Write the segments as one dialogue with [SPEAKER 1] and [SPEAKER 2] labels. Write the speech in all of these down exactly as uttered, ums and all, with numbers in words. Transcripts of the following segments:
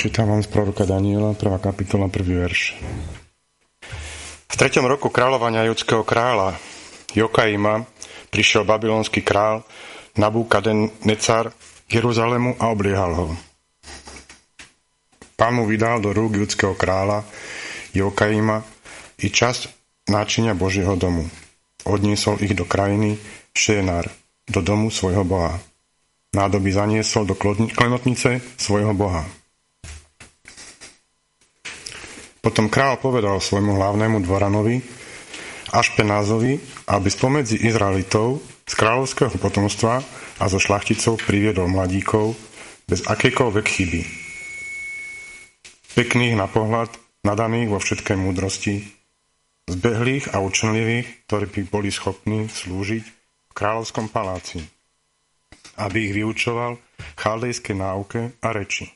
[SPEAKER 1] Čítam vám z proroka Daniela, prvá kapitola, prvý verš. V treťom roku kráľovania judského kráľa Jokaima prišiel babylonský král Nabukadnecar k Jeruzalému a obliehal ho. Pán mu vydal do rúk judského kráľa Jokaima i časť náčinia Božieho domu. Odniesol ich do krajiny Šénar, do domu svojho boha. Nádoby zaniesol do klenotnice svojho boha. Potom kráľ povedal svojmu hlavnému dvoranovi Ašpenázovi, aby spomedzi Izraelitov z kráľovského potomstva a zo šlachticov priviedol mladíkov bez akejkoľvek chyby. Pekných na pohľad, nadaných vo všetkej múdrosti, zbehlých a učenlivých, ktorí by boli schopní slúžiť v kráľovskom paláci, aby ich vyučoval chaldejskej náuke a reči.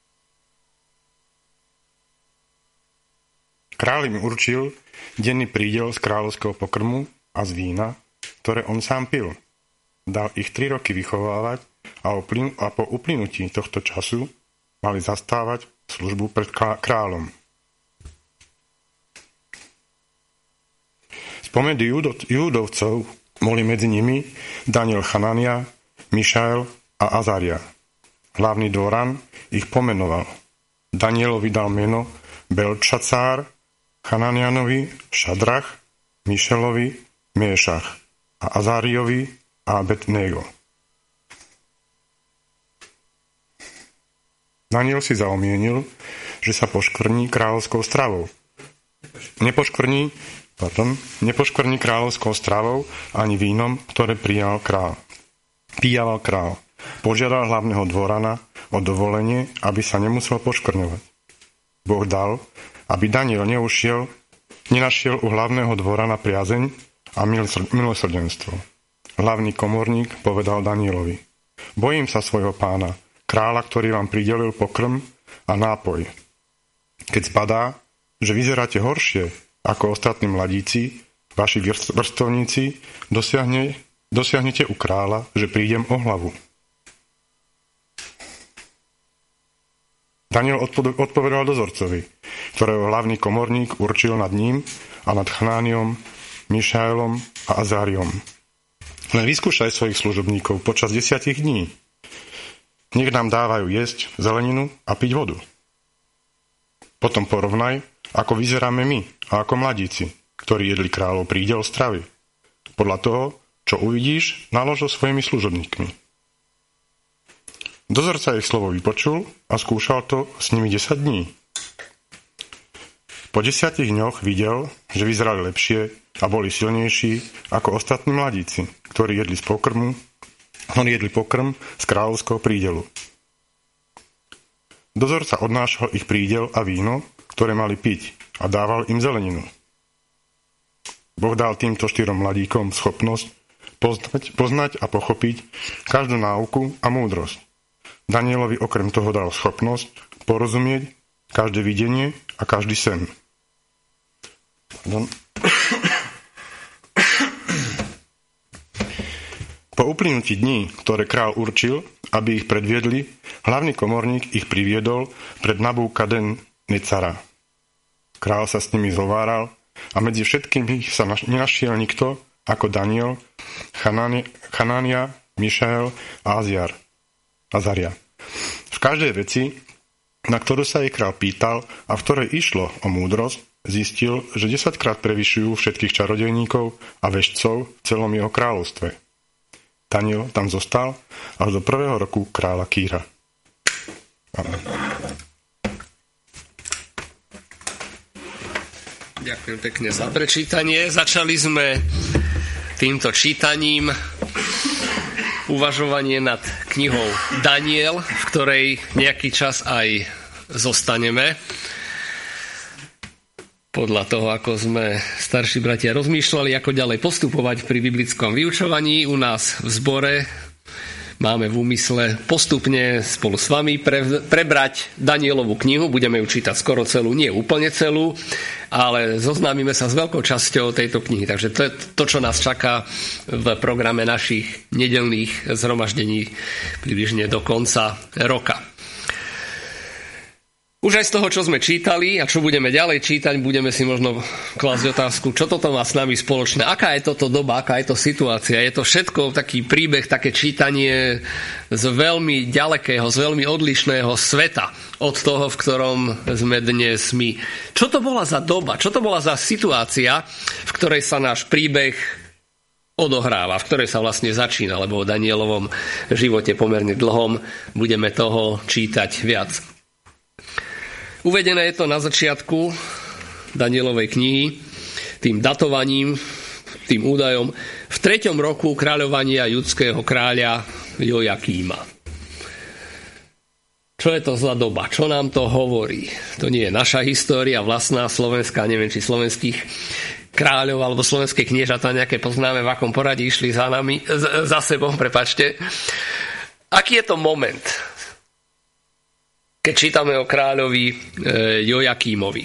[SPEAKER 1] Kráľ im určil denný prídel z kráľovského pokrmu a z vína, ktoré on sám pil. Dal ich tri roky vychovávať a, uplyn- a po uplynutí tohto času mali zastávať službu pred kráľom. Spomedzi judov- judovcov boli medzi nimi Daniel, Chanania, Mišael a Azaria. Hlavný dvoran ich pomenoval. Danielovi dal meno Belčacár, Chananianovi Šadrach, Mišelovi Méšach a Azáriovi Abednego. Daniel si zaumienil, že sa poškvrní kráľovskou stravou. Nepoškvrní, pardon, nepoškvrní kráľovskou stravou ani vínom, ktoré prijal král. Píjaval král. Požiadal hlavného dvorana o dovolenie, aby sa nemusel poškvrňovať. Boh dal, aby Daniel neušiel, nenašiel u hlavného dvorana priazeň a milosrdenstvo. Hlavný komorník povedal Danielovi: Bojím sa svojho pána, kráľa, ktorý vám pridelil pokrm a nápoj. Keď zbadá, že vyzeráte horšie ako ostatní mladíci, vaši vrstovníci, dosiahne, dosiahnete u kráľa, že prídem o hlavu. Daniel odpovedal dozorcovi, ktorého hlavný komorník určil nad ním a nad Chanániom, Mišaelom a Azáriom. Len vyskúšaj svojich služobníkov počas desiatich dní. Nech nám dávajú jesť zeleninu a piť vodu. Potom porovnaj, ako vyzeráme my a ako mladíci, ktorí jedli kráľov prídel stravy. Podľa toho, čo uvidíš, nalož so svojimi služobníkmi. Dozorca ich slovo vypočul a skúšal to s nimi desať dní. Po desiatich dňoch videl, že vyzerali lepšie a boli silnejší ako ostatní mladíci, ktorí jedli z pokrmu, ktorí jedli pokrm z kráľovského prídelu. Dozorca odnášal ich prídel a víno, ktoré mali piť, a dával im zeleninu. Boh dal týmto štyrom mladíkom schopnosť poznať, poznať a pochopiť každú náuku a múdrosť. Danielovi okrem toho dal schopnosť porozumieť každé videnie a každý sen. Pardon. Po uplynutí dní, ktoré král určil, aby ich predviedli, hlavný komorník ich priviedol pred Nabukadnecara. Král sa s nimi zhováral a medzi všetkými sa nenašiel nikto ako Daniel, Chanania, Mišael a Aziar. Azaria. V každej veci, na ktorú sa jej král pýtal a v ktorej išlo o múdrosť, zistil, že desaťkrát prevyšujú všetkých čarodejníkov a vešcov v celom jeho kráľovstve. Daniel tam zostal až do prvého roku kráľa Kýra. Amen.
[SPEAKER 2] Ďakujem pekne za prečítanie. Začali sme týmto čítaním uvažovanie nad knihou Daniel, v ktorej nejaký čas aj zostaneme. Podľa toho, ako sme starší bratia rozmýšľali, ako ďalej postupovať pri biblickom vyučovaní u nás v zbore, máme v úmysle postupne spolu s vami pre, prebrať Danielovú knihu. Budeme ju čítať skoro celú, nie úplne celú, ale zoznámime sa s veľkou časťou tejto knihy. Takže to je to, čo nás čaká v programe našich nedeľných zhromaždení približne do konca roka. Už aj z toho, čo sme čítali a čo budeme ďalej čítať, budeme si možno klásť otázku, čo toto má s nami spoločné, aká je toto doba, aká je to situácia. Je to všetko taký príbeh, také čítanie z veľmi ďalekého, z veľmi odlišného sveta od toho, v ktorom sme dnes my. Čo to bola za doba, čo to bola za situácia, v ktorej sa náš príbeh odohráva, v ktorej sa vlastne začína, lebo o Danielovom živote pomerne dlhom budeme toho čítať viac. Uvedené je to na začiatku Danielovej knihy, tým datovaním, tým údajom, v treťom roku kráľovania judského kráľa Jojakíma. Čo je to za doba? Čo nám to hovorí? To nie je naša história, vlastná slovenská, neviem, či slovenských kráľov alebo slovenské kniežatá nejaké poznáme, v akom poradí išli za nami, za sebou, prepáčte. Aký je to moment, keď čítame o kráľovi e, Jojakímovi?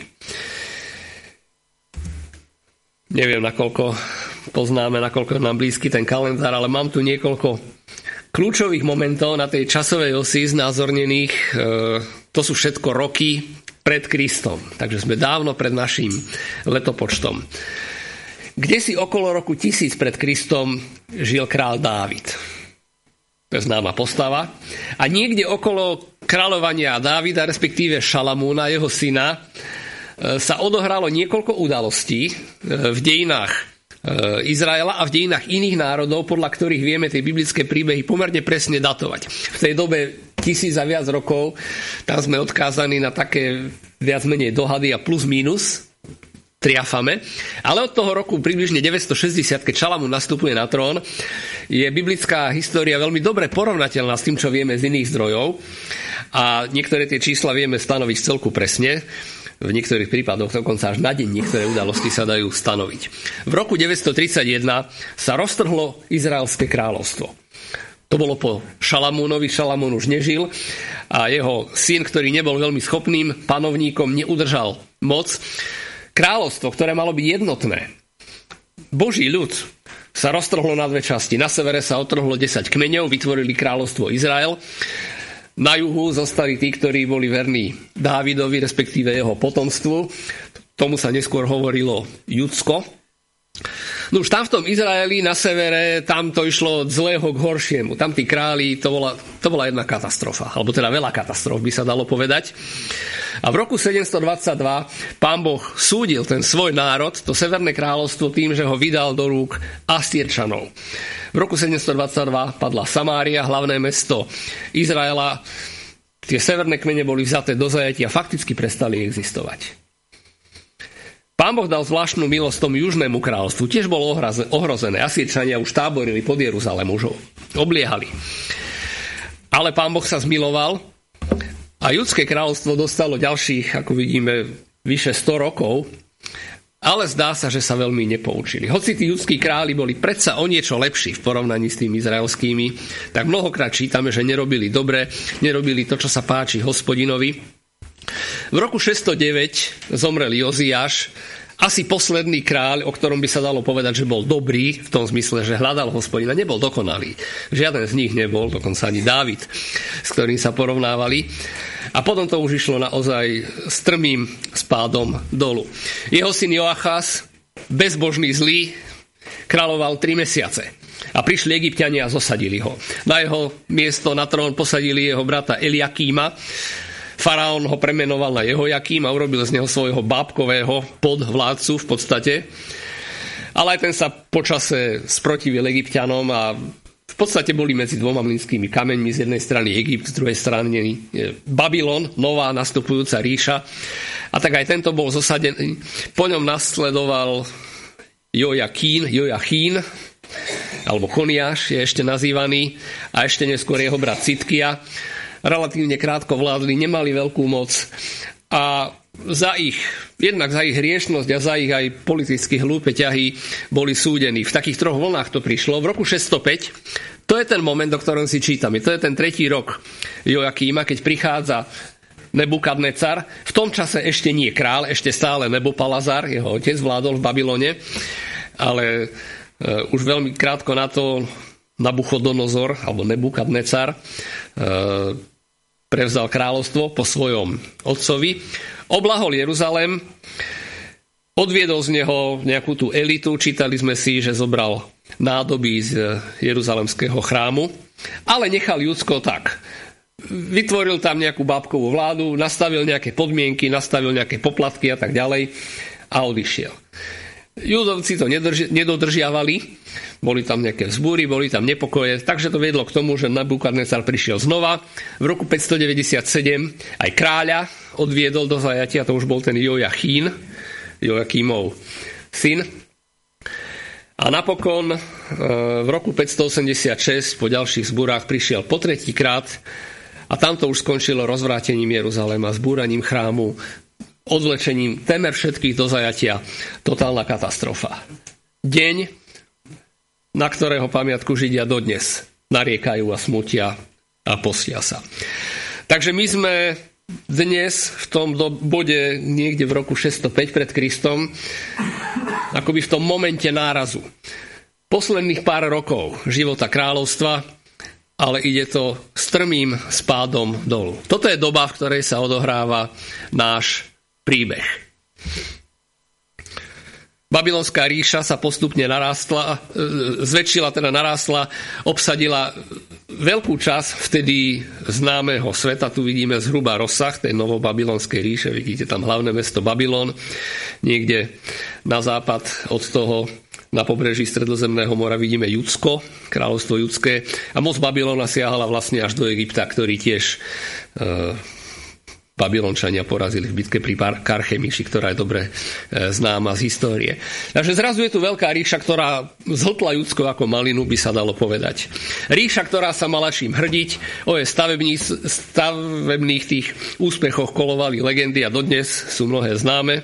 [SPEAKER 2] Neviem, nakoľko poznáme, nakoľko je nám blízky ten kalendár, ale mám tu niekoľko kľúčových momentov na tej časovej osi znázornených. E, to sú všetko roky pred Kristom. Takže sme dávno pred našim letopočtom. Kde si okolo roku tisíc pred Kristom žil král Dávid. To je známa postava. A niekde okolo kráľovania Dávida, respektíve Šalamúna, jeho syna, sa odohralo niekoľko udalostí v dejinách Izraela a v dejinách iných národov, podľa ktorých vieme tie biblické príbehy pomerne presne datovať. V tej dobe tisíc a viac rokov, tam sme odkázaní na také viac menej dohady a plus mínus, triafame. Ale od toho roku približne deväťstošesťdesiat, keď Šalamún nastupuje na trón, je biblická história veľmi dobre porovnateľná s tým, čo vieme z iných zdrojov. A niektoré tie čísla vieme stanoviť celku presne. V niektorých prípadoch dokonca až na deň niektoré udalosti sa dajú stanoviť. V roku deväťstotridsaťjeden sa roztrhlo Izraelské kráľovstvo. To bolo po Šalamúnovi. Šalamún už nežil a jeho syn, ktorý nebol veľmi schopným panovníkom, neudržal moc. Kráľovstvo, ktoré malo byť jednotné, Boží ľud, sa roztrhlo na dve časti. Na severe sa otrhlo desať kmeňov, vytvorili kráľovstvo Izrael. Na juhu zostali tí, ktorí boli verní Dávidovi, respektíve jeho potomstvu. Tomu sa neskôr hovorilo Judsko. No už tam v tom Izraeli na severe, tam to išlo od zlého k horšiemu. Tam tí králi, to bola, to bola jedna katastrofa. Alebo teda veľa katastrof, by sa dalo povedať. A v roku sedemstodvadsaťdva Pán Boh súdil ten svoj národ, to severné kráľovstvo, tým, že ho vydal do rúk Astírčanov. V roku sedemstodvadsaťdva padla Samária, hlavné mesto Izraela. Tie severné kmene boli vzaté do zajatia a fakticky prestali existovať. Pán Boh dal zvláštnu milosť tomu južnému kráľovstvu. Tiež bolo ohrozené. Asýrčania už táborili pod Jeruzalém, už ho obliehali. Ale Pán Boh sa zmiloval a judské kráľovstvo dostalo ďalších, ako vidíme, vyše sto rokov, ale zdá sa, že sa veľmi nepoučili. Hoci tí judskí králi boli predsa o niečo lepší v porovnaní s tými izraelskými, tak mnohokrát čítame, že nerobili dobre, nerobili to, čo sa páči Hospodinovi. V roku šesťstodeväť zomrel Joziáš, asi posledný kráľ, o ktorom by sa dalo povedať, že bol dobrý, v tom zmysle, že hľadal Hospodina, nebol dokonalý. Žiaden z nich nebol, dokonca ani Dávid, s ktorým sa porovnávali. A potom to už išlo naozaj strmým spádom dolu. Jeho syn Joachás, bezbožný zlý, kráľoval tri mesiace. A prišli Egypťania a zosadili ho. Na jeho miesto na trón posadili jeho brata Eliakíma. Faraón ho premenoval na Jehojakím a urobil z neho svojho bábkového podvládcu v podstate. Ale aj ten sa počase sprotivil Egypťanom a v podstate boli medzi dvoma mlynskými kameňmi. Z jednej strany Egypt, z druhej strany Babylon, nová nastupujúca ríša. A tak aj tento bol zosadený. Po ňom nasledoval Jojakín, Jojachín, alebo Koniáš je ešte nazývaný, a ešte neskôr jeho brat Citkia. Relatívne krátko vládli, nemali veľkú moc a za ich, jednak za ich hriešnosť a za ich aj politicky hlúpe ťahy boli súdení. V takých troch vlnách to prišlo. V roku šesťstopäť, to je ten moment, o ktorom si čítame, to je ten tretí rok Jojakíma, keď prichádza Nebukadnecar. V tom čase ešte nie král, ešte stále Nebopalazar, jeho otec vládol v Babylone, ale uh, už veľmi krátko na to Nabuchodonozor, alebo Nebukadnecar, uh, prevzal kráľovstvo po svojom otcovi, oblahol Jeruzalém, odviedol z neho nejakú tú elitu, čítali sme si, že zobral nádoby z jeruzalemského chrámu, ale nechal Judsko tak. Vytvoril tam nejakú bábkovú vládu, nastavil nejaké podmienky, nastavil nejaké poplatky a tak ďalej a odišiel. Judovci to nedrži- nedodržiavali, boli tam nejaké vzbúry, boli tam nepokoje, takže to viedlo k tomu, že Nabukadnecar prišiel znova. V roku päťstodeväťdesiatsedem aj kráľa odviedol do zajatia, to už bol ten Jojachín, Jojakímov syn. A napokon v roku päťstoosemdesiatšesť po ďalších zbúrách prišiel po tretíkrát a tamto už skončilo rozvrátením Jeruzalema, zbúraním chrámu, odvlečením témer všetkých do zajatia. Totálna katastrofa. Deň, na ktorého pamiatku Židia dodnes nariekajú a smutia a postia sa. Takže my sme dnes v tom bode niekde v roku šesťstopäť pred Kristom, akoby v tom momente nárazu. Posledných pár rokov života kráľovstva, ale ide to strmým spádom dolu. Toto je doba, v ktorej sa odohráva náš príbeh. Babylonská ríša sa postupne narástla, zväčšila, teda narástla, obsadila veľkú časť vtedy známeho sveta. Tu vidíme zhruba rozsah tej novobabylonskej ríše. Vidíte tam hlavné mesto Babylon, niekde na západ od toho na pobreží Stredozemného mora vidíme Judsko, kráľovstvo Judské. A moc Babylona siahala vlastne až do Egypta, ktorý tiež e, Babylončania porazili v bitke pri Karchemiši, ktorá je dobre známa z histórie. Takže zrazu je tu veľká ríša, ktorá zhltla Judsko ako malinu, by sa dalo povedať. Ríša, ktorá sa mala čím hrdiť, o jej stavebných, stavebných tých úspechoch kolovali legendy a dodnes sú mnohé známe.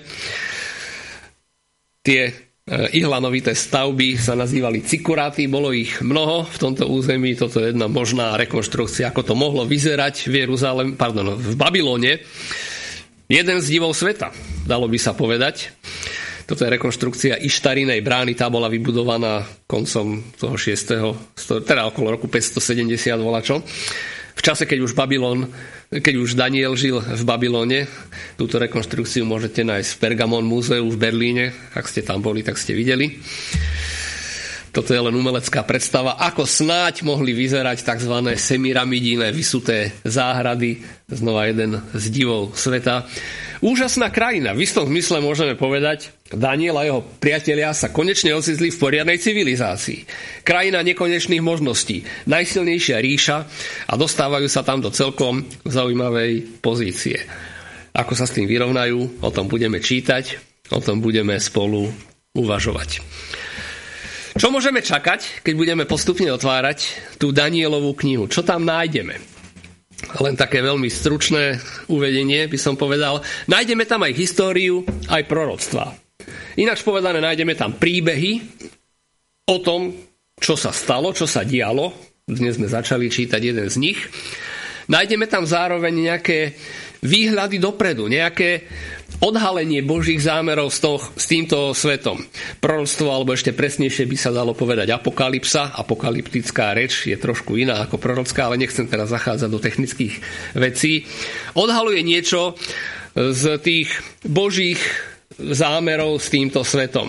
[SPEAKER 2] Tie ihlanovité stavby sa nazývali cikuráty, bolo ich mnoho v tomto území, toto je jedna možná rekonštrukcia, ako to mohlo vyzerať v Jeruzalém, pardon, v Babylone. Jeden z divov sveta, dalo by sa povedať. Toto je rekonštrukcia Ištarínej brány, tá bola vybudovaná koncom toho šiesteho teda okolo roku päťstosedemdesiat volačo. V čase, keď už Babylon, keď už Daniel žil v Babylone, túto rekonštrukciu môžete nájsť v Pergamon múzeu v Berlíne. Ak ste tam boli, tak ste videli. Toto je len umelecká predstava, ako snáď mohli vyzerať tzv. Semiramidíne vysuté záhrady. Znova jeden z divov sveta. Úžasná krajina. V istom zmysle môžeme povedať, Daniel a jeho priatelia sa konečne ocitli v poriadnej civilizácii. Krajina nekonečných možností. Najsilnejšia ríša a dostávajú sa tam do celkom zaujímavej pozície. Ako sa s tým vyrovnajú, o tom budeme čítať, o tom budeme spolu uvažovať. Čo môžeme čakať, keď budeme postupne otvárať tú Danielovú knihu? Čo tam nájdeme? Len také veľmi stručné uvedenie by som povedal. Nájdeme tam aj históriu, aj proroctvá. Ináč povedané, nájdeme tam príbehy o tom, čo sa stalo, čo sa dialo. Dnes sme začali čítať jeden z nich. Nájdeme tam zároveň nejaké výhľady dopredu, nejaké odhalenie Božích zámerov s, to, s týmto svetom. Proroctvo, alebo ešte presnejšie by sa dalo povedať apokalypsa. Apokalyptická reč je trošku iná ako prorocká, ale nechcem teraz zachádzať do technických vecí. Odhaluje niečo z tých Božích zámerov s týmto svetom.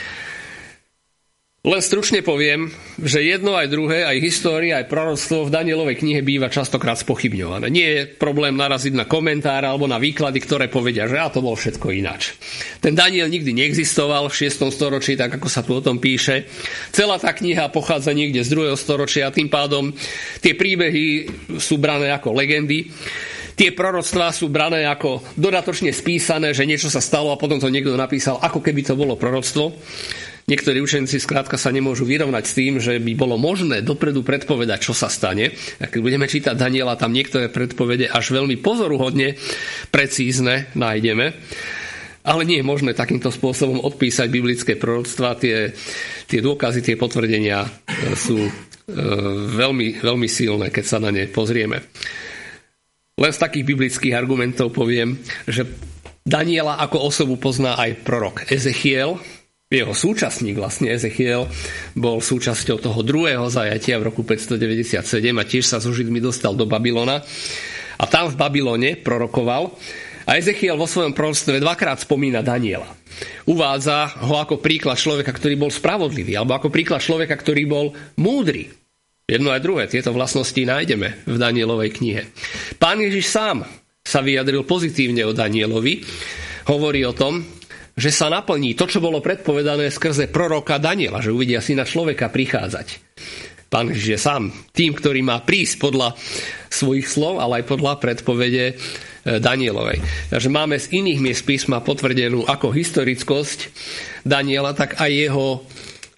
[SPEAKER 2] Len stručne poviem, že jedno aj druhé, aj história, aj proroctvo v Danielovej knihe býva častokrát spochybňované. Nie je problém naraziť na komentár alebo na výklady, ktoré povedia, že a to bolo všetko ináč. Ten Daniel nikdy neexistoval v šiestom storočí, tak ako sa tu o tom píše. Celá tá kniha pochádza niekde z druhého storočia, tým pádom tie príbehy sú brané ako legendy. Tie proroctvá sú brané ako dodatočne spísané, že niečo sa stalo a potom to niekto napísal, ako keby to bolo proroctvo. Niektorí učeníci skrátka sa nemôžu vyrovnať s tým, že by bolo možné dopredu predpovedať, čo sa stane. A keď budeme čítať Daniela, tam niektoré predpovede až veľmi pozoruhodne precízne nájdeme. Ale nie je možné takýmto spôsobom odpísať biblické proroctvá. Tie, tie dôkazy, tie potvrdenia sú e, veľmi, veľmi silné, keď sa na ne pozrieme. Len z takých biblických argumentov poviem, že Daniela ako osobu pozná aj prorok Ezechiel. Jeho súčasník, vlastne Ezechiel, bol súčasťou toho druhého zajatia v roku päťstodeväťdesiatsedem a tiež sa so Židmi dostal do Babylona. A tam v Babylone prorokoval a Ezechiel vo svojom proroctve dvakrát spomína Daniela. Uvádza ho ako príklad človeka, ktorý bol spravodlivý, alebo ako príklad človeka, ktorý bol múdry. Jedno aj druhé, tieto vlastnosti nájdeme v Danielovej knihe. Pán Ježiš sám sa vyjadril pozitívne o Danielovi. Hovorí o tom, že sa naplní to, čo bolo predpovedané skrze proroka Daniela, že uvidia syna človeka prichádzať. Pán Ježiš je sám tým, ktorý má prísť podľa svojich slov, ale aj podľa predpovede Danielovej. Takže máme z iných miest písma potvrdenú ako historickosť Daniela, tak aj jeho e,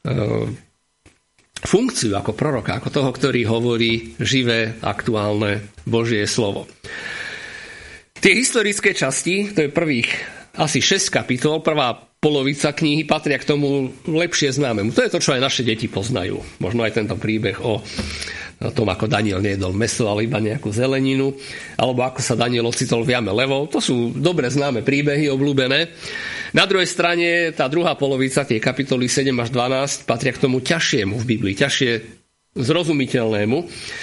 [SPEAKER 2] funkciu ako proroka, ako toho, ktorý hovorí živé, aktuálne Božie slovo. Tie historické časti, to je prvých asi šesť kapitol, prvá polovica knihy patria k tomu lepšie známemu. To je to, čo aj naše deti poznajú. Možno aj tento príbeh o tom, ako Daniel nejedol mäso, ale iba nejakú zeleninu, alebo ako sa Daniel ocitol v jame levov. To sú dobre známe príbehy, obľúbené. Na druhej strane, tá druhá polovica, tie kapitoly sedem až dvanásť, patria k tomu ťažšiemu v Biblii, ťažšie zrozumiteľnému.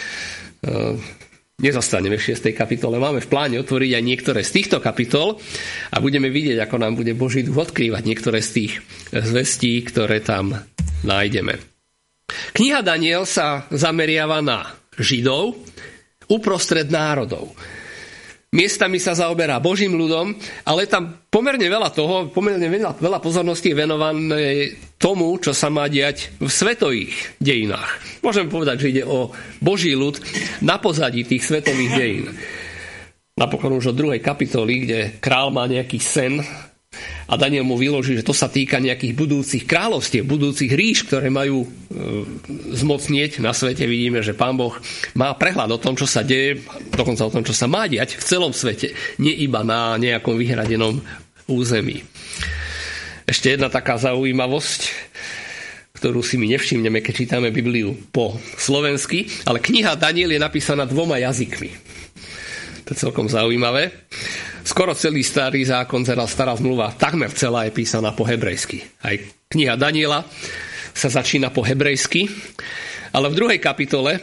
[SPEAKER 2] Nezostaneme v šiestej kapitole. Máme v pláne otvoriť aj niektoré z týchto kapitol a budeme vidieť, ako nám bude Boží duch odkrývať niektoré z tých zvestí, ktoré tam nájdeme. Kniha Daniel sa zameriava na Židov uprostred národov. Miestami sa zaoberá Božím ľudom, ale tam pomerne veľa toho, pomerne veľa, veľa pozornosti je venované tomu, čo sa má diať v svetových dejinách. Môžeme povedať, že ide o Boží ľud na pozadí tých svetových dejín. Napokon už od druhej kapitoly, kde král má nejaký sen a Daniel mu vyloží, že to sa týka nejakých budúcich kráľovstiev, budúcich ríš, ktoré majú e, zmocnieť na svete. Vidíme, že Pán Boh má prehľad o tom, čo sa deje, dokonca o tom, čo sa má diať v celom svete, nie iba na nejakom vyhradenom území. Ešte jedna taká zaujímavosť, ktorú si my nevšimneme, keď čítame Bibliu po slovensky, ale kniha Daniel je napísaná dvoma jazykmi. To je celkom zaujímavé. Skoro celý starý zákon, teda stará zmluva, takmer celá je písaná po hebrejsky. Aj kniha Daniela sa začína po hebrejsky, ale v druhej kapitole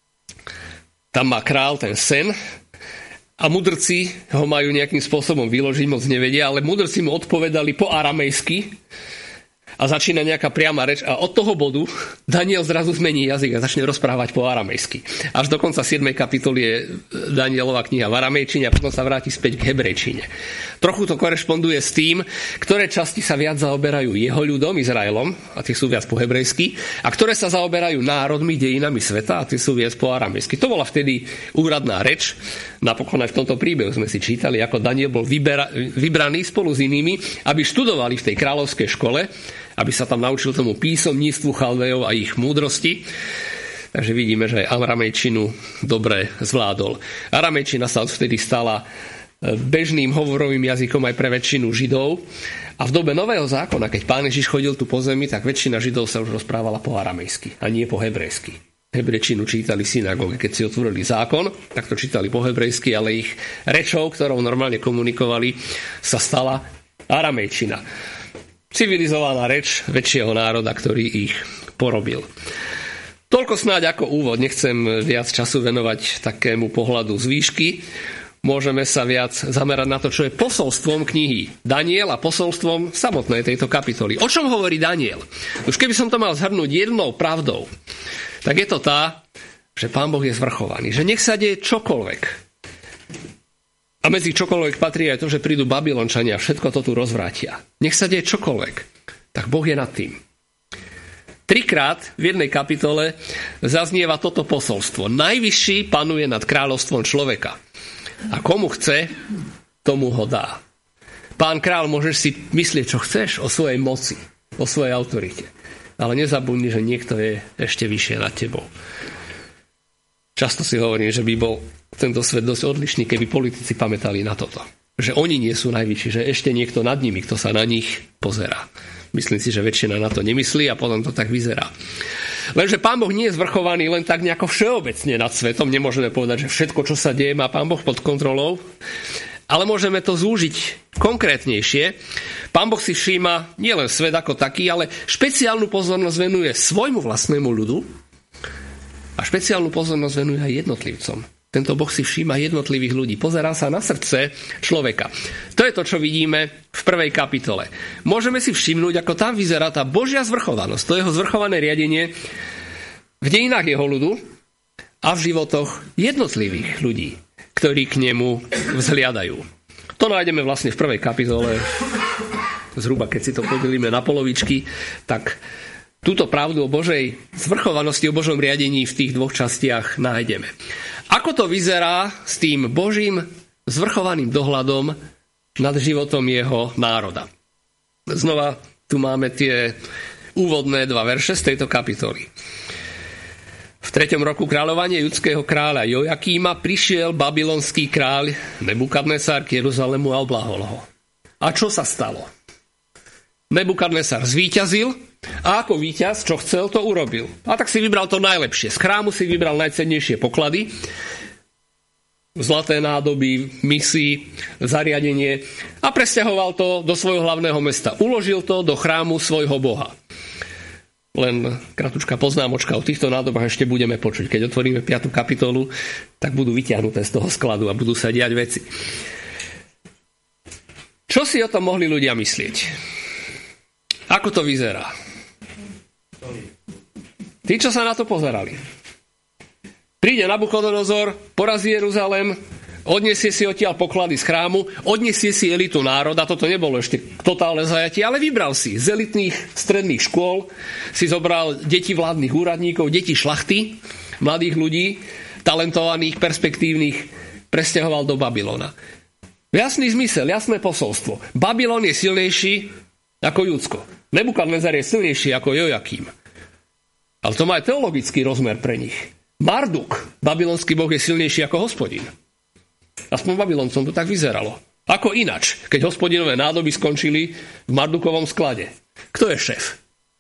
[SPEAKER 2] tam má král ten sen a mudrci ho majú nejakým spôsobom vyložiť, moc nevedia, ale mudrci mu odpovedali po aramejsky a začína nejaká priama reč a od toho bodu Daniel zrazu zmení jazyk a začne rozprávať po aramejsky. Až do konca siedmej kapitoly je Danielova kniha v aramejčine a potom sa vráti späť k hebrejčine. Trochu to korešponduje s tým, ktoré časti sa viac zaoberajú jeho ľudom, Izraelom, a tie sú viac po hebrejsky, a ktoré sa zaoberajú národmi, dejinami sveta, a tie sú viac po aramejsky. To bola vtedy úradná reč. Napokon aj v tomto príbehu sme si čítali, ako Daniel bol vybera- vybraný spolu s inými, aby študovali v tej kráľovskej škole, aby sa tam naučil tomu písomníctvu Chaldejov a ich múdrosti. Takže vidíme, že aj aramejčinu dobre zvládol. Aramejčina sa odvtedy stala bežným hovorovým jazykom aj pre väčšinu Židov. A v dobe Nového zákona, keď Pán Ježiš chodil tu po zemi, tak väčšina Židov sa už rozprávala po aramejsky a nie po hebrejsky. Hebrejčinu čítali synagógy. Keď si otvorili zákon, tak to čítali po hebrejsky, ale ich rečou, ktorou normálne komunikovali, sa stala aramejčina. Civilizovaná reč väčšieho národa, ktorý ich porobil. Toľko snáď ako úvod. Nechcem viac času venovať takému pohľadu z výšky. Môžeme sa viac zamerať na to, čo je posolstvom knihy Daniel a posolstvom samotnej tejto kapitoly. O čom hovorí Daniel? Už keby som to mal zhrnúť jednou pravdou, tak je to tá, že Pán Boh je zvrchovaný. Že nech sa deje čokoľvek. A medzi čokoľvek patrí aj to, že prídu Babylončania a všetko to tu rozvrátia. Nech sa deje čokoľvek, tak Boh je nad tým. Trikrát v jednej kapitole zaznieva toto posolstvo. Najvyšší panuje nad kráľovstvom človeka. A komu chce, tomu ho dá. Pán kráľ, môžeš si myslieť, čo chceš o svojej moci, o svojej autorite. Ale nezabudni, že niekto je ešte vyššie nad tebou. Často si hovorím, že by bol tento svet dosť odlišný, keby politici pamätali na toto. Že oni nie sú najvyšší, že ešte niekto nad nimi, kto sa na nich pozerá. Myslím si, že väčšina na to nemyslí a potom to tak vyzerá. Lenže Pán Boh nie je zvrchovaný len tak nejako všeobecne nad svetom. Nemôžeme povedať, že všetko, čo sa deje, má Pán Boh pod kontrolou. Ale môžeme to zúžiť konkrétnejšie. Pán Boh si všíma nielen svet ako taký, ale špeciálnu pozornosť venuje svojmu vlastnému ľudu a špeciálnu pozornosť venuje aj jednotlivcom. Tento Boh si všíma jednotlivých ľudí. Pozerá sa na srdce človeka. To je to, čo vidíme v prvej kapitole. Môžeme si všimnúť, ako tam vyzerá tá Božia zvrchovanosť, to jeho zvrchované riadenie v dejinách jeho ľudu a v životoch jednotlivých ľudí, ktorí k nemu vzhliadajú. To nájdeme vlastne v prvej kapitole, zhruba keď si to podelíme na polovičky, tak túto pravdu o Božej zvrchovanosti, o Božom riadení v tých dvoch častiach nájdeme. Ako to vyzerá s tým Božím zvrchovaným dohľadom nad životom jeho národa? Znova tu máme tie úvodné dva verše z tejto kapitoly. V treťom roku kráľovania judského kráľa Jojakíma prišiel babylonský kráľ Nebukadnesar k Jeruzalému a oblahol ho. A čo sa stalo? Nebukadnesar zvíťazil a ako víťaz, čo chcel, to urobil. A tak si vybral to najlepšie. Z chrámu si vybral najcennejšie poklady, zlaté nádoby, misy, zariadenie a presťahoval to do svojho hlavného mesta. Uložil to do chrámu svojho boha. Len kratučká poznámočka o týchto nádobách ešte budeme počuť. Keď otvoríme piatu kapitolu, tak budú vyťahnuté z toho skladu a budú sa diať veci. Čo si o tom mohli ľudia myslieť? Ako to vyzerá? Tí, čo sa na to pozerali. Príde Nabuchodonozor, porazí Jeruzalém, odniesie si odtiaľ poklady z chrámu, odniesie si elitu národa, toto nebolo ešte totálne zajatie, ale vybral si z elitných stredných škôl, si zobral deti vládnych úradníkov, deti šlachty, mladých ľudí, talentovaných, perspektívnych, presťahoval do Babylona. Jasný zmysel, jasné posolstvo. Babylon je silnejší ako Judsko. Nebukadnezar je silnejší ako Jojakím. Ale to má aj teologický rozmer pre nich. Marduk, babylonský boh, je silnejší ako Hospodin. Aspoň Babyloncom to tak vyzeralo. Ako inač, keď Hospodinové nádoby skončili v Mardukovom sklade. Kto je šéf?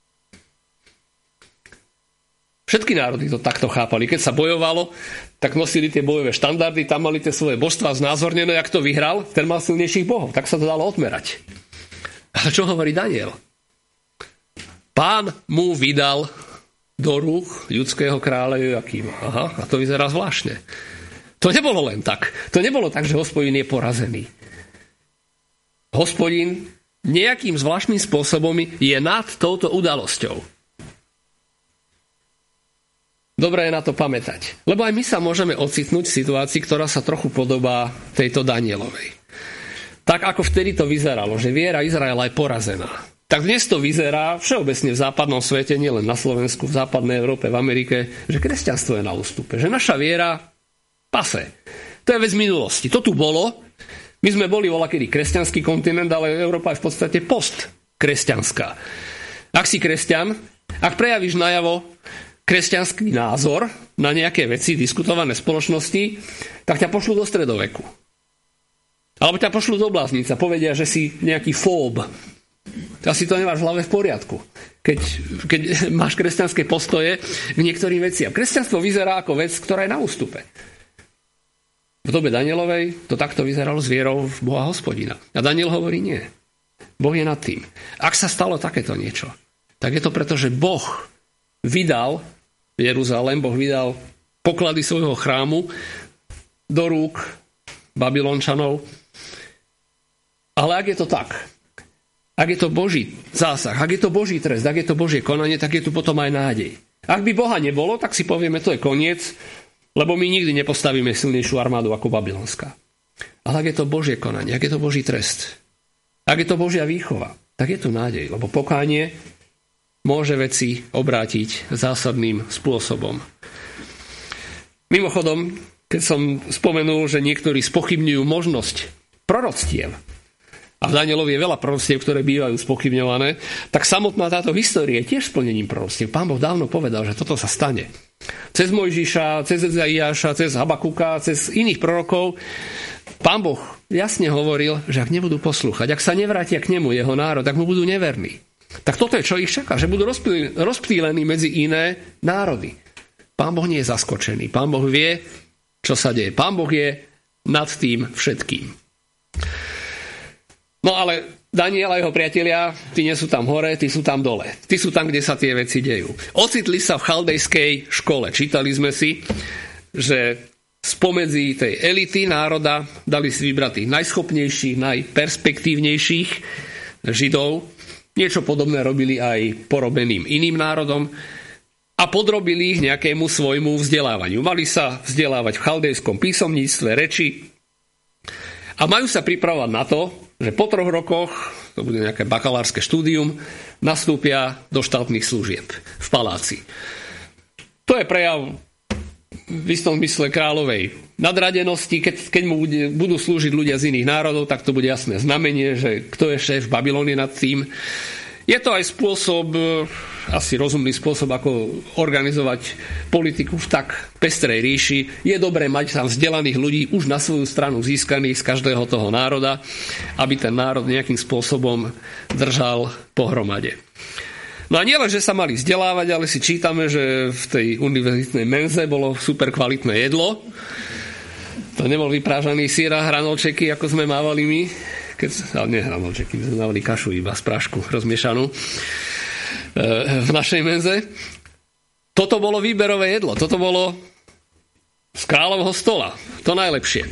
[SPEAKER 2] Všetky národy to takto chápali. Keď sa bojovalo, tak nosili tie bojové štandardy, tam mali tie svoje božstvá znázornené, jak to vyhral, ten mal silnejších bohov. Tak sa to dalo odmerať. Ale čo hovorí Daniel? Pán mu vydal do rúk judského kráľa Jojakíma. Aha, a to vyzerá zvláštne. To nebolo len tak. To nebolo tak, že Hospodin je porazený. Hospodin nejakým zvláštnym spôsobom je nad touto udalosťou. Dobre je na to pamätať. Lebo aj my sa môžeme ocitnúť v situácii, ktorá sa trochu podobá tejto Danielovej. Tak ako vtedy to vyzeralo, že viera Izraela je porazená. Tak dnes to vyzerá všeobecne v západnom svete, nielen na Slovensku, v západnej Európe, v Amerike, že kresťanstvo je na ústupe. Že naša viera pase. To je vec minulosti. To tu bolo. My sme boli voľakedy kresťanský kontinent, ale Európa je v podstate postkresťanská. Ak si kresťan, ak prejavíš najavo kresťanský názor na nejaké veci diskutované v spoločnosti, tak ťa pošlú do stredoveku. Alebo ťa pošlú do bláznica. Povedia, že si nejaký fób. Asi to nemáš v hlave v poriadku, keď, keď máš kresťanské postoje k niektorým veciam. Kresťanstvo vyzerá ako vec, ktorá je na ústupe. V dobe Danielovej to takto vyzeralo s vierou v Boha Hospodina. A Daniel hovorí nie. Boh je nad tým. Ak sa stalo takéto niečo, tak je to preto, že Boh vydal Jeruzalém, Boh vydal poklady svojho chrámu do rúk Babylončanov. Ale ak je to tak, ak je to Boží zásah, ak je to Boží trest, ak je to Božie konanie, tak je tu potom aj nádej. Ak by Boha nebolo, tak si povieme, to je koniec, lebo my nikdy nepostavíme silnejšiu armádu ako babylonská. Ale ak je to Božie konanie, ak je to Boží trest, ak je to Božia výchova, tak je tu nádej, lebo pokánie môže veci obrátiť zásadným spôsobom. Mimochodom, keď som spomenul, že niektorí spochybňujú možnosť proroctiev, a v Danielovi je veľa proroctiev, ktoré bývajú spochybňované, tak samotná táto história je tiež splnením proroctiev. Pán Boh dávno povedal, že toto sa stane. Cez Mojžiša, cez Ezaiáša, cez Habakuka, cez iných prorokov Pán Boh jasne hovoril, že ak nebudú poslúchať, ak sa nevrátia k nemu jeho národ, tak mu budú neverní. Tak toto je, čo ich čaká, že budú rozptýlení medzi iné národy. Pán Boh nie je zaskočený. Pán Boh vie, čo sa deje. Pán Boh je nad tým všetkým. No ale Daniel a jeho priatelia, tí nie sú tam hore, tí sú tam dole. Tí sú tam, kde sa tie veci dejú. Ocitli sa v chaldejskej škole. Čítali sme si, že spomedzi tej elity národa dali si vybrať tých najschopnejších, najperspektívnejších Židov. Niečo podobné robili aj porobeným iným národom a podrobili ich nejakému svojmu vzdelávaniu. Mali sa vzdelávať v chaldejskom písomníctve, reči a majú sa pripravovať na to, že po troch rokoch, to bude nejaké bakalárske štúdium, nastúpia do štátnych služieb v paláci. To je prejav v istom zmysle kráľovej nadradenosti. Keď, keď mu bude, budú slúžiť ľudia z iných národov, tak to bude jasné znamenie, že kto je šéf v Babylone nad tým. Je to aj spôsob, asi rozumný spôsob, ako organizovať politiku v tak pestrej ríši. Je dobré mať tam vzdelaných ľudí už na svoju stranu získaných z každého toho národa, aby ten národ nejakým spôsobom držal pohromade. No a nielen, že sa mali vzdelávať, ale si čítame, že v tej univerzitnej menze bolo super kvalitné jedlo. To nebol vyprážaný sír a hranolčeky, ako sme mávali my. Keď, ale nie hranolčeky, my sme mávali kašu iba z prášku rozmiešanú e, v našej menze. Toto bolo výberové jedlo. Toto bolo z kráľovho stola. To najlepšie.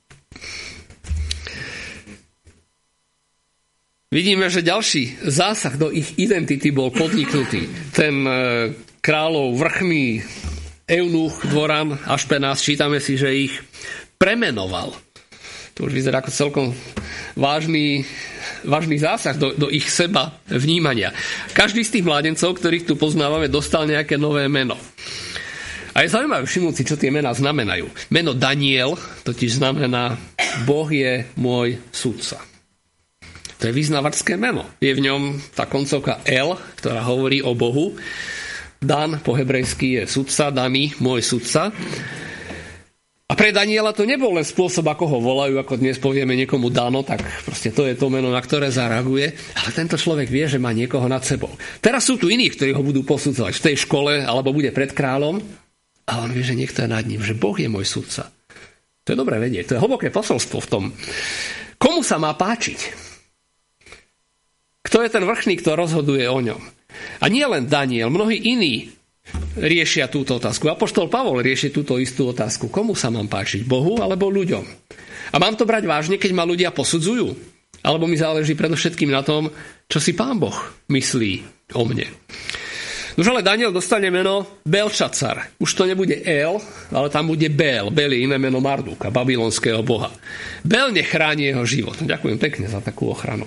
[SPEAKER 2] Vidíme, že ďalší zásah do ich identity bol podniknutý. Ten e, kráľov vrchný eunuch, dvoran, Ašpenás, čítame si, že ich premenoval. To už vyzerá ako celkom vážny, vážny zásah do, do ich seba vnímania. Každý z tých mládencov, ktorých tu poznávame, dostal nejaké nové meno. A je zaujímavé všimnúť si, čo tie mená znamenajú. Meno Daniel totiž znamená Boh je môj sudca. To je vyznavačské meno. Je v ňom tá koncovka El, ktorá hovorí o Bohu. Dan po hebrejsky je sudca, Dani, môj sudca. A pre Daniela to nebol len spôsob, ako ho volajú, ako dnes povieme niekomu Dano, tak proste to je to meno, na ktoré zareaguje. Ale tento človek vie, že má niekoho nad sebou. Teraz sú tu iní, ktorí ho budú posudzovať v tej škole, alebo bude pred kráľom. A on vie, že niekto je nad ním, že Boh je môj sudca. To je dobré vedieť. To je hlboké posolstvo v tom. Komu sa má páčiť? Kto je ten vrchný, kto rozhoduje o ňom? A nie len Daniel, mnohí iní riešia túto otázku. Apoštol Pavol rieši túto istú otázku. Komu sa mám páčiť? Bohu alebo ľuďom? A mám to brať vážne, keď ma ľudia posudzujú? Alebo mi záleží predovšetkým na tom, čo si Pán Boh myslí o mne? Nož ale Daniel dostane meno Belšacar. Už to nebude El, ale tam bude Bel. Bel je iné meno Mardúka, babylonského boha. Bel nechráni jeho život. Ďakujem pekne za takú ochranu.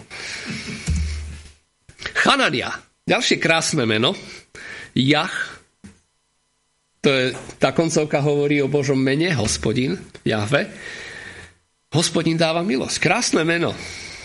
[SPEAKER 2] Chanania. Ďalšie krásne meno. Jach. To je, tá koncovka hovorí o Božom mene, Hospodin, Jahve. Hospodin dáva milosť. Krásne meno.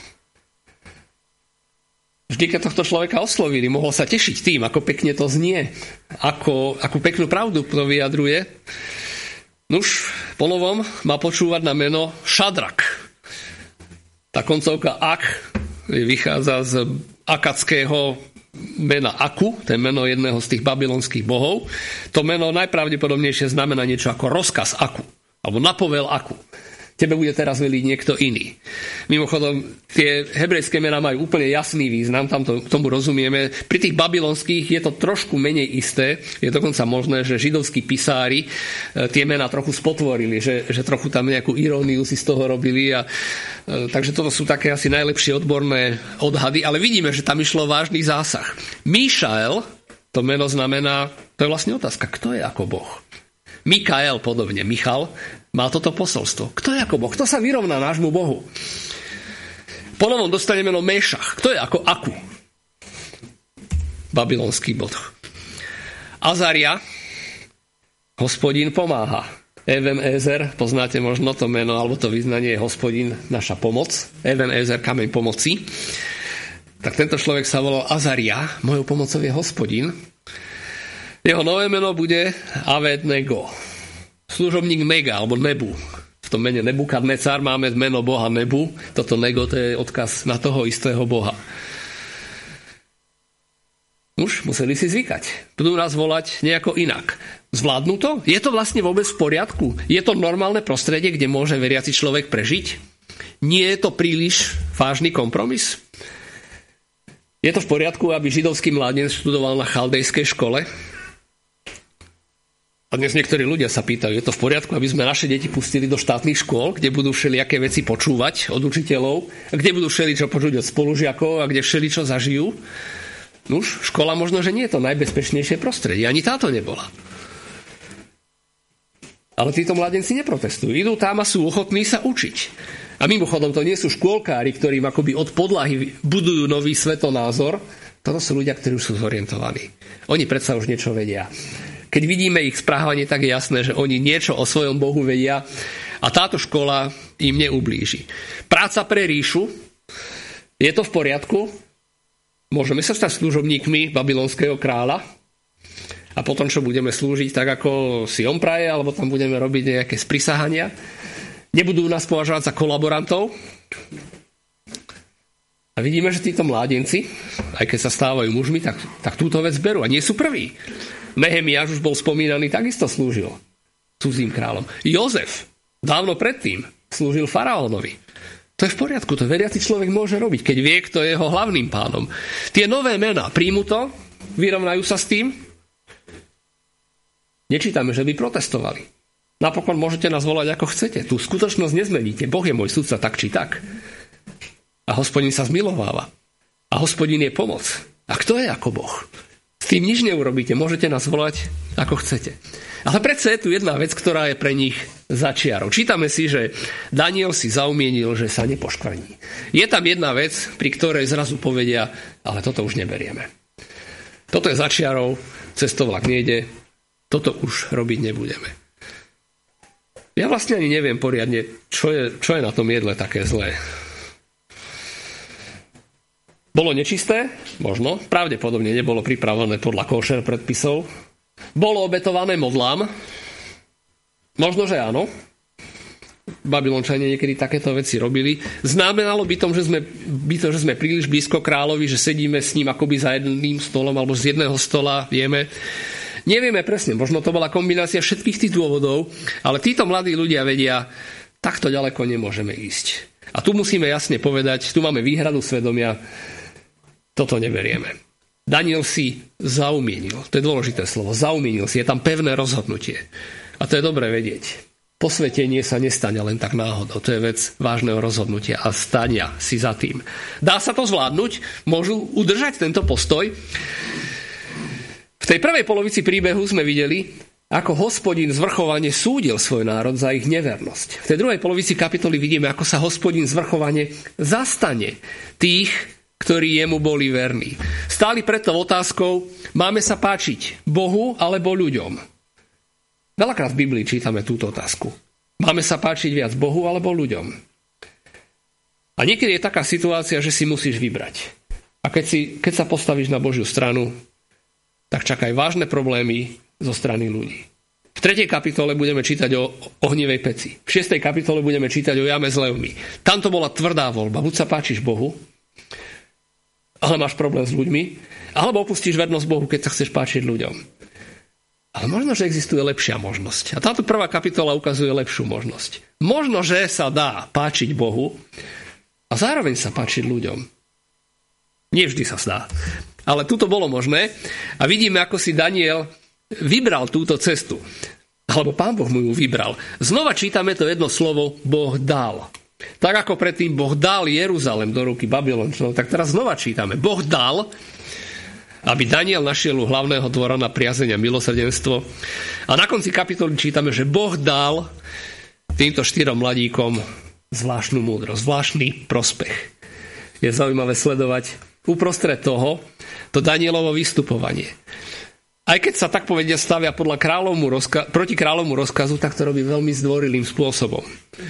[SPEAKER 2] Vždy, keď tohto človeka oslovili, mohol sa tešiť tým, ako pekne to znie, ako, akú peknú pravdu to vyjadruje. Nuž, ponovom má počúvať na meno Šadrak. Tá koncovka Ak vychádza z akadského mena Aku, to je meno jedného z tých babylonských bohov. To meno najpravdepodobnejšie znamená niečo ako rozkaz Aku, alebo napovel Aku. Tebe bude teraz veliť niekto iný. Mimochodom, tie hebrejské mená majú úplne jasný význam, tam to, tomu rozumieme. Pri tých babylonských je to trošku menej isté. Je dokonca možné, že židovskí pisári tie mená trochu spotvorili, že, že trochu tam nejakú iróniu si z toho robili. A, takže toto sú také asi najlepšie odborné odhady. Ale vidíme, že tam išlo vážny zásah. Míšael, to meno znamená, to je vlastne otázka, kto je ako Boh? Mikael podobne, Michal, má toto posolstvo. Kto je ako Boh? Kto sa vyrovná nášmu Bohu? Ponovom dostane meno Mešach. Kto je ako Aku? Babylonský boh. Azaria, Hospodin pomáha. Even Ezer, poznáte možno to meno, alebo to vyznanie je Hospodin, naša pomoc. Even Ezer, kameň pomoci. Tak tento človek sa volal Azaria, mojou pomocou je Hospodin. Jeho nové meno bude Abednego. Služobník Nega, alebo Nebu. V tom mene Nebukadnecar máme meno boha Nebu. Toto Nego, to je odkaz na toho istého boha. Už museli si zvykať. Budú nás volať nejako inak. Zvládnu to? Je to vlastne vôbec v poriadku? Je to normálne prostredie, kde môže veriaci človek prežiť? Nie je to príliš vážny kompromis? Je to v poriadku, aby židovský mládenec študoval na chaldejskej škole? A dnes niektorí ľudia sa pýtajú, je to v poriadku, aby sme naše deti pustili do štátnych škôl, kde budú všelijaké veci počúvať od učiteľov, kde budú všeličo počuť od spolužiakov a kde všeličo zažijú. Nuž, škola možno, že nie je to najbezpečnejšie prostredie. Ani táto nebola. Ale títo mladenci neprotestujú. Idú tam a sú ochotní sa učiť. A mimochodom, to nie sú škôlkári, ktorým akoby od podlahy budujú nový svetonázor. Toto sú ľudia, ktorí už sú zorientovaní. Oni predsa už niečo vedia. Keď vidíme ich správanie, tak je jasné, že oni niečo o svojom Bohu vedia a táto škola im neublíži. Práca pre ríšu, je to v poriadku? Môžeme sa stať služobníkmi babylonského kráľa a potom, čo budeme slúžiť tak, ako si on praje, alebo tam budeme robiť nejaké sprisahania. Nebudú nás považovať za kolaborantov. A vidíme, že títo mládenci, aj keď sa stávajú mužmi, tak, tak túto vec berú a nie sú prví. Nehemiáš už bol spomínaný, takisto slúžil cudzím kráľom. Jozef dávno predtým slúžil faraónovi. To je v poriadku, to veriaci človek môže robiť, keď vie, kto je jeho hlavným pánom. Tie nové mená, príjmu to, vyrovnajú sa s tým. Nečítame, že by protestovali. Napokon môžete nás volať ako chcete. Tú skutočnosť nezmeníte. Boh je môj sudca tak či tak. A Hospodin sa zmilováva. A Hospodin je pomoc. A kto je ako Boh? S tým nič neurobíte, môžete nás volať ako chcete. Ale predsa je tu jedna vec, ktorá je pre nich začiarou. Čítame si, že Daniel si zaumienil, že sa nepoškvrní. Je tam jedna vec, pri ktorej zrazu povedia, ale toto už neberieme. Toto je začiarou, cez to vlak nejde, toto už robiť nebudeme. Ja vlastne ani neviem poriadne, čo je, čo je na tom jedle také zlé. Bolo nečisté? Možno. Pravdepodobne nebolo pripravené podľa košer predpisov. Bolo obetované modlám? Možno, že áno. Babylončania niekedy takéto veci robili. Znamenalo by to, že sme, by to, že sme príliš blízko kráľovi, že sedíme s ním akoby za jedným stolom alebo z jedného stola, vieme. Nevieme presne, možno to bola kombinácia všetkých tých dôvodov, ale títo mladí ľudia vedia, takto ďaleko nemôžeme ísť. A tu musíme jasne povedať, tu máme výhradu svedomia, toto neberieme. Daniel si zaumienil, to je dôležité slovo, zaumienil si, je tam pevné rozhodnutie. A to je dobre vedieť. Posvetenie sa nestane len tak náhodou, to je vec vážneho rozhodnutia a stania si za tým. Dá sa to zvládnuť? Môžu udržať tento postoj? V tej prvej polovici príbehu sme videli, ako Hospodin zvrchovane súdil svoj národ za ich nevernosť. V tej druhej polovici kapitoly vidíme, ako sa Hospodin zvrchovane zastane tých, ktorí jemu boli verní. Stáli preto otázkou, máme sa páčiť Bohu alebo ľuďom? Veľakrát v Biblii čítame túto otázku. Máme sa páčiť viac Bohu alebo ľuďom? A niekedy je taká situácia, že si musíš vybrať. A keď, si, keď sa postavíš na Božiu stranu, tak čakaj vážne problémy zo strany ľudí. V tretej kapitole budeme čítať o ohnivej peci. V šiestej kapitole budeme čítať o jame s levmi. Tam to bola tvrdá voľba. Buď sa páčiš Bohu, ale máš problém s ľuďmi, alebo opustíš vernosť Bohu, keď sa chceš páčiť ľuďom. Ale možno, že existuje lepšia možnosť. A táto prvá kapitola ukazuje lepšiu možnosť. Možno, že sa dá páčiť Bohu a zároveň sa páčiť ľuďom. Nie vždy sa zdá. Ale tuto bolo možné a vidíme, ako si Daniel vybral túto cestu. Alebo Pán Boh mu ju vybral. Znova čítame to jedno slovo Boh dal. Tak ako predtým Boh dal Jeruzalem do ruky Babylončanov, tak teraz znova čítame. Boh dal, aby Daniel našiel u hlavného dvora na priazeň a milosrdenstvo. A na konci kapitoly čítame, že Boh dal týmto štyrom mladíkom zvláštnu múdrosť, zvláštny prospech. Je zaujímavé sledovať uprostred toho to Danielovo vystupovanie. Aj keď sa tak povedia stavia podľa kráľovmu rozka- proti kráľovmu rozkazu, tak to robí veľmi zdvorilým spôsobom.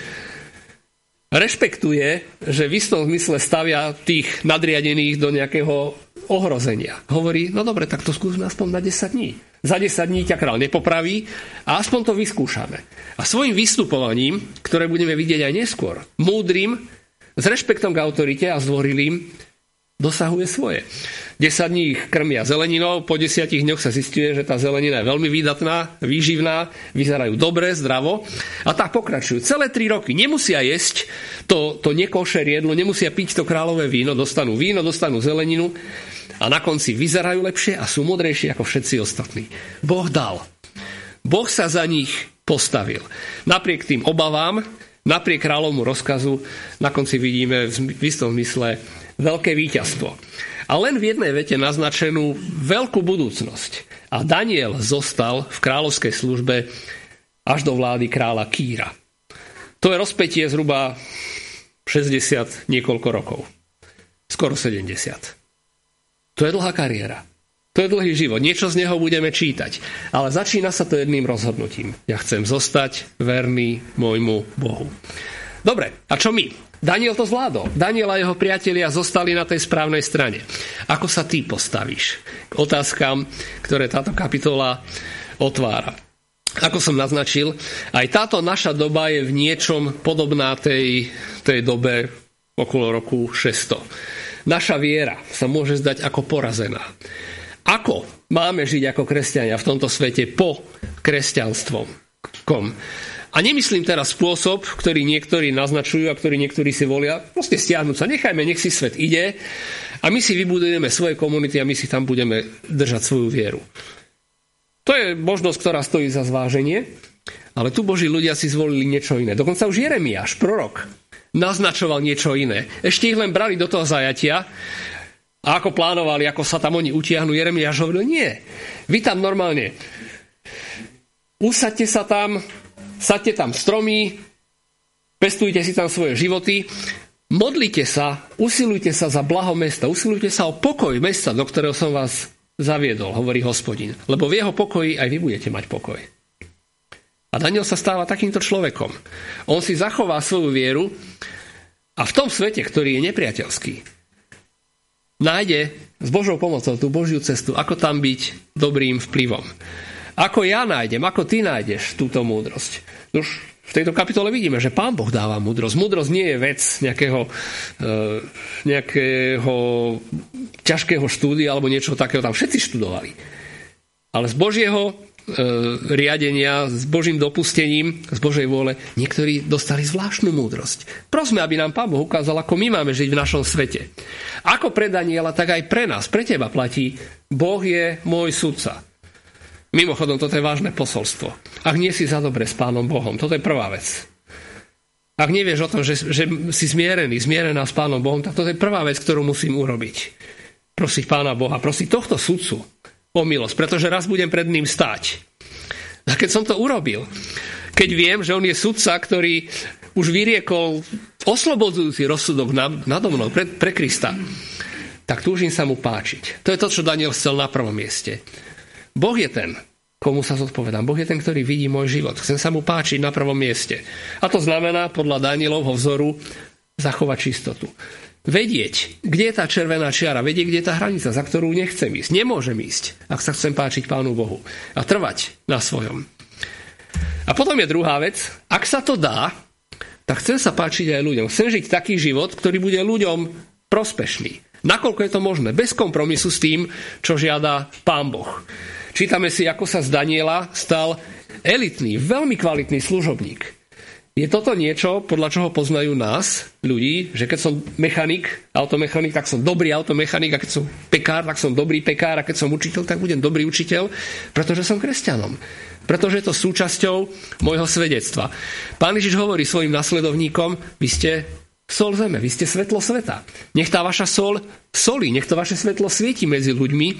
[SPEAKER 2] Rešpektuje, že v istom zmysle stavia tých nadriadených do nejakého ohrozenia. Hovorí, no dobre, tak to skúsme aspoň na desať dní. Za desať dní ťa kráľ nepopraví a aspoň to vyskúšame. A svojim vystupovaním, ktoré budeme vidieť aj neskôr, múdrym, s rešpektom k autorite a zdvorilým, dosahuje svoje. desať dní ich krmia zeleninou, po desiatich dňoch sa zistuje, že tá zelenina je veľmi výdatná, výživná, vyzerajú dobre, zdravo a tak pokračujú. Celé tri roky nemusia jesť to, to nekošer jedlo, nemusia piť to kráľové víno, dostanú víno, dostanú zeleninu a na konci vyzerajú lepšie a sú modrejšie ako všetci ostatní. Boh dal. Boh sa za nich postavil. Napriek tým obavám, napriek kráľovmu rozkazu, na konci vidíme v istom zmysle veľké víťazstvo. A len v jednej vete naznačenú veľkú budúcnosť. A Daniel zostal v kráľovskej službe až do vlády kráľa Kýra. To je rozpätie zhruba šesťdesiat niekoľko rokov. Skoro sedemdesiat. To je dlhá kariéra. To je dlhý život. Niečo z neho budeme čítať. Ale začína sa to jedným rozhodnutím. Ja chcem zostať verný môjmu Bohu. Dobre, a čo my? Daniel to zvládol. Daniel a jeho priatelia zostali na tej správnej strane. Ako sa ty postavíš k otázkam, ktoré táto kapitola otvára? Ako som naznačil, aj táto naša doba je v niečom podobná tej, tej dobe okolo roku šesťsto. Naša viera sa môže zdať ako porazená. Ako máme žiť ako kresťania v tomto svete po kresťanstvom? Kom? A nemyslím teraz spôsob, ktorý niektorí naznačujú a ktorý niektorí si volia, proste stiahnuť sa, nechajme, nech si svet ide a my si vybudujeme svoje komunity a my si tam budeme držať svoju vieru. To je možnosť, ktorá stojí za zváženie, ale tu Boží ľudia si zvolili niečo iné. Dokonca už Jeremiáš, prorok, naznačoval niečo iné. Ešte ich len brali do toho zajatia a ako plánovali, ako sa tam oni utiahnu, Jeremiáš hovoril, nie, vy tam normálne usaďte sa tam, saďte tam stromy, pestujte si tam svoje životy, modlite sa, usilujte sa za blaho mesta, usilujte sa o pokoj mesta, do ktorého som vás zaviedol, hovorí Hospodin. Lebo v jeho pokoji aj vy budete mať pokoj. A Daniel sa stáva takýmto človekom. On si zachová svoju vieru a v tom svete, ktorý je nepriateľský, nájde s Božou pomocou tú Božiu cestu, ako tam byť dobrým vplyvom. Ako ja nájdem, ako ty nájdeš túto múdrosť. Už v tejto kapitole vidíme, že Pán Boh dáva múdrosť. Múdrosť nie je vec nejakého, e, nejakého ťažkého štúdia alebo niečo takého. Tam všetci študovali. Ale z Božieho e, riadenia, s Božím dopustením, z Božej vôle, niektorí dostali zvláštnu múdrosť. Prosme, aby nám Pán Boh ukázal, ako my máme žiť v našom svete. Ako pre Daniela, tak aj pre nás, pre teba platí, Boh je môj sudca. Mimochodom, toto je vážne posolstvo. Ak nie si za dobre s Pánom Bohom, toto je prvá vec. Ak nevieš o tom, že, že si zmierený, zmierená s Pánom Bohom, tak toto je prvá vec, ktorú musím urobiť. Prosiť Pána Boha, prosiť tohto sudcu o milosť, pretože raz budem pred ním stáť. A keď som to urobil, keď viem, že on je sudca, ktorý už vyriekol oslobodzujúci rozsudok nado mnou pre, pre Krista, tak túžim sa mu páčiť. To je to, čo Daniel chcel na prvom mieste. Boh je ten, komu sa zodpovedám. Boh je ten, ktorý vidí môj život. Chcem sa mu páčiť na prvom mieste. A to znamená, podľa Danielovho vzoru, zachovať čistotu. Vedieť, kde je tá červená čiara, vedieť, kde je tá hranica, za ktorú nechcem ísť. Nemôžem ísť, ak sa chcem páčiť Pánu Bohu. A trvať na svojom. A potom je druhá vec. Ak sa to dá, tak chcem sa páčiť aj ľuďom. Chcem žiť taký život, ktorý bude ľuďom prospešný. Nakoľko je to možné? Bez kompromisu s tým, čo žiada Pán Boh. Čítame si, ako sa z Daniela stal elitný, veľmi kvalitný služobník. Je toto niečo, podľa čoho poznajú nás, ľudí, že keď som mechanik, automechanik, tak som dobrý automechanik, a keď som pekár, tak som dobrý pekár, a keď som učiteľ, tak budem dobrý učiteľ, pretože som kresťanom. Pretože je to súčasťou môjho svedectva. Pán Ježiš hovorí svojim nasledovníkom, vy ste sol zeme, vy ste svetlo sveta. Nech tá vaša sol solí, nech to vaše svetlo svieti medzi ľuďmi,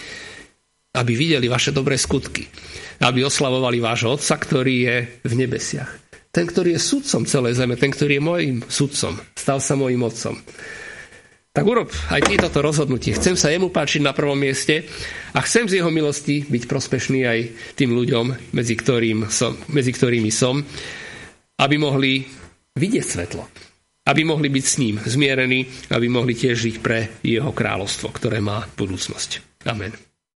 [SPEAKER 2] aby videli vaše dobré skutky. Aby oslavovali vášho Otca, ktorý je v nebesiach. Ten, ktorý je sudcom celej zeme, ten, ktorý je môjim sudcom, stal sa môjim Otcom. Tak urob aj ty toto rozhodnutie. Chcem sa jemu páčiť na prvom mieste a chcem z jeho milosti byť prospešný aj tým ľuďom, medzi, ktorým som, medzi ktorými som, aby mohli vidieť svetlo. Aby mohli byť s ním zmierení, aby mohli tiež žiť pre jeho kráľovstvo, ktoré má budúcnosť. Amen.